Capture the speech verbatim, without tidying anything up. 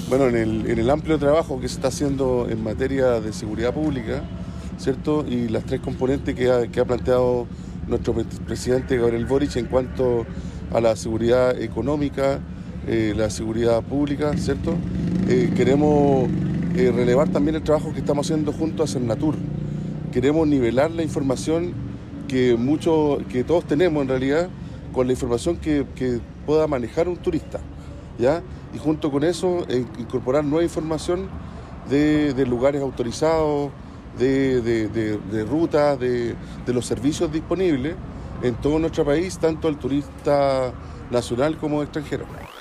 Bueno, en el, en el amplio trabajo que se está haciendo en materia de seguridad pública, ¿cierto? Y las tres componentes que ha, que ha planteado nuestro presidente Gabriel Boric en cuanto a la seguridad económica, eh, la seguridad pública, ¿cierto? Eh, queremos eh, relevar también el trabajo que estamos haciendo junto a Cernatur. Queremos nivelar la información que, mucho, que todos tenemos en realidad con la información que, que pueda manejar un turista, ¿ya? Y junto con eso eh, incorporar nueva información de, de lugares autorizados, de, de, de, de rutas, de, de los servicios disponibles en todo nuestro país, tanto al turista nacional como extranjero.